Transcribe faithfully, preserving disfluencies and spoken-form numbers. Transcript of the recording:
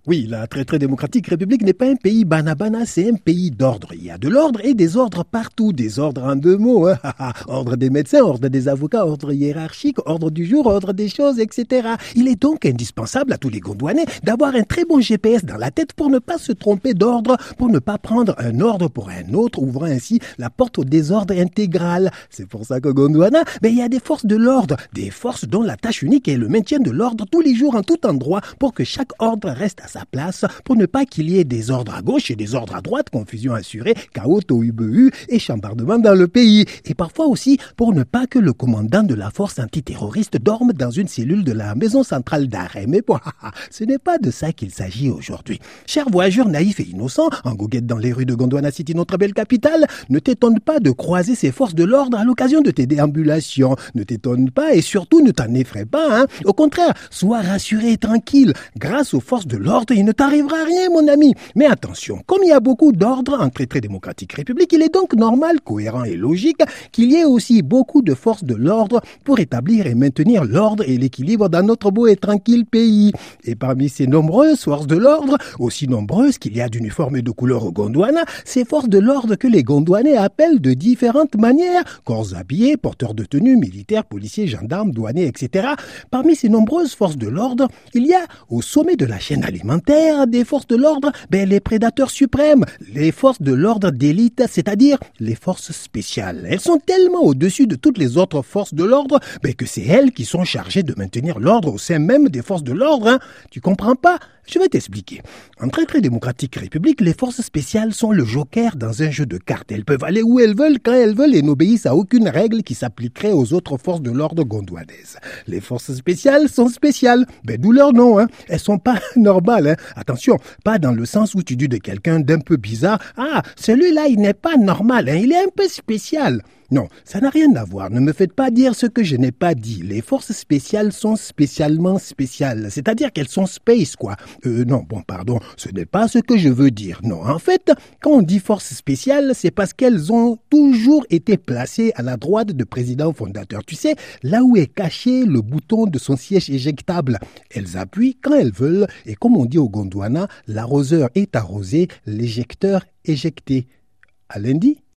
Oui, la très très démocratique république n'est pas un pays banabana, c'est un pays d'ordre. Il y a de l'ordre et des ordres partout, des ordres en deux mots. Hein. Ordre des médecins, ordre des avocats, ordre hiérarchique, ordre du jour, ordre des choses, et cetera. Il est donc indispensable à tous les Gondouanais d'avoir un très bon G P S dans la tête pour ne pas se tromper d'ordre, pour ne pas prendre un ordre pour un autre, ouvrant ainsi la porte au désordre intégral. C'est pour ça qu'au Gondwana, ben, il y a des forces de l'ordre, des forces dont la tâche unique est le maintien de l'ordre tous les jours en tout endroit pour que chaque ordre reste à sa place, pour ne pas qu'il y ait des ordres à gauche et des ordres à droite, confusion assurée, chaos, tohu-bohu et chambardement dans le pays. Et parfois aussi pour ne pas que le commandant de la force antiterroriste dorme dans une cellule de la maison centrale d'arrêt. Mais bon, ce n'est pas de ça qu'il s'agit aujourd'hui. Chers voyageurs naïfs et innocents, en goguette dans les rues de Gondwana City, notre belle capitale, ne t'étonne pas de croiser ces forces de l'ordre à l'occasion de tes déambulations. Ne t'étonne pas et surtout ne t'en effraie pas. Hein. Au contraire, sois rassuré et tranquille. Grâce aux forces de l'ordre, il ne t'arrivera rien, mon ami. Mais attention, comme il y a beaucoup d'ordre en très très démocratique république, il est donc normal, cohérent et logique qu'il y ait aussi beaucoup de forces de l'ordre pour établir et maintenir l'ordre et l'équilibre dans notre beau et tranquille pays. Et parmi ces nombreuses forces de l'ordre, aussi nombreuses qu'il y a d'uniformes de couleur au Gondwana, ces forces de l'ordre que les Gondwanais appellent de différentes manières, corps habillés, porteurs de tenues, militaires, policiers, gendarmes, douaniers, et cetera. Parmi ces nombreuses forces de l'ordre, il y a au sommet de la chaîne alimentaire des forces de l'ordre, ben, les prédateurs suprêmes, les forces de l'ordre d'élite, c'est-à-dire les forces spéciales. Elles sont tellement au-dessus de toutes les autres forces de l'ordre ben, que c'est elles qui sont chargées de maintenir l'ordre au sein même des forces de l'ordre. Hein. Tu comprends pas? Je vais t'expliquer. En très très démocratique république, les forces spéciales sont le joker dans un jeu de cartes. Elles peuvent aller où elles veulent, quand elles veulent et n'obéissent à aucune règle qui s'appliquerait aux autres forces de l'ordre gondouanaises. Les forces spéciales sont spéciales. Ben, d'où leur nom, hein. Elles sont pas normales, hein. Attention, pas dans le sens où tu dis de quelqu'un d'un peu bizarre. Ah, celui-là, il n'est pas normal, hein. Il est un peu spécial. Non, ça n'a rien à voir. Ne me faites pas dire ce que je n'ai pas dit. Les forces spéciales sont spécialement spéciales. C'est-à-dire qu'elles sont space, quoi. Euh, non, bon, pardon, ce n'est pas ce que je veux dire. Non, en fait, quand on dit forces spéciales, c'est parce qu'elles ont toujours été placées à la droite de président fondateur. Tu sais, là où est caché le bouton de son siège éjectable. Elles appuient quand elles veulent. Et comme on dit au Gondwana, l'arroseur est arrosé, l'éjecteur éjecté. À lundi.